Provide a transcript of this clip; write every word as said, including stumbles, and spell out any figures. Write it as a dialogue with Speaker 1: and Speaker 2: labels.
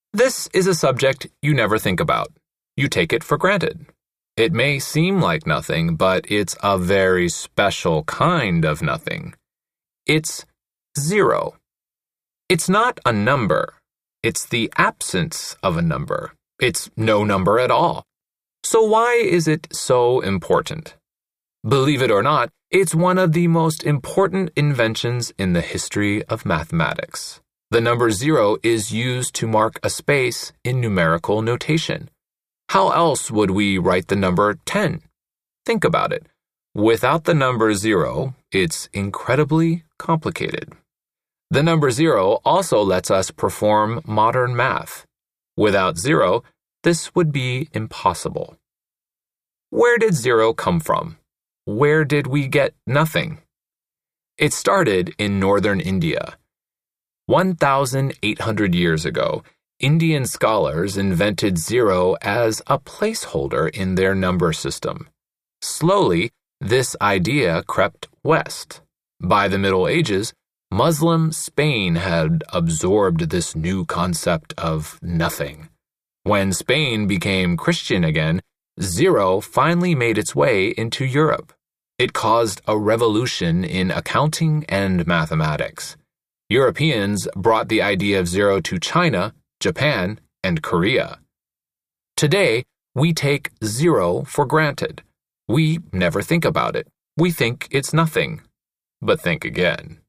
Speaker 1: This is a subject you never think about. You take it for granted. It may seem like nothing, but it's a very special kind of nothing. It's zero. It's not a number. It's the absence of a number. It's no number at all. So why is it so important? Believe it or not, it's one of the most important inventions in the history of mathematics. The number zero is used to mark a space in numerical notation. How else would we write the number ten? Think about it. Without the number zero, it's incredibly complicated. The number zero also lets us perform modern math. Without zero, this would be impossible. Where did zero come from? Where did we get nothing? It started in northern India. one thousand eight hundred years ago, Indian scholars invented zero as a placeholder in their number system. Slowly, this idea crept west. By the Middle Ages, Muslim Spain had absorbed this new concept of nothing. When Spain became Christian again, zero finally made its way into Europe. It caused a revolution in accounting and mathematics. Europeans brought the idea of zero to China, Japan, and Korea. Today, we take zero for granted. We never think about it. We think it's nothing. But think again.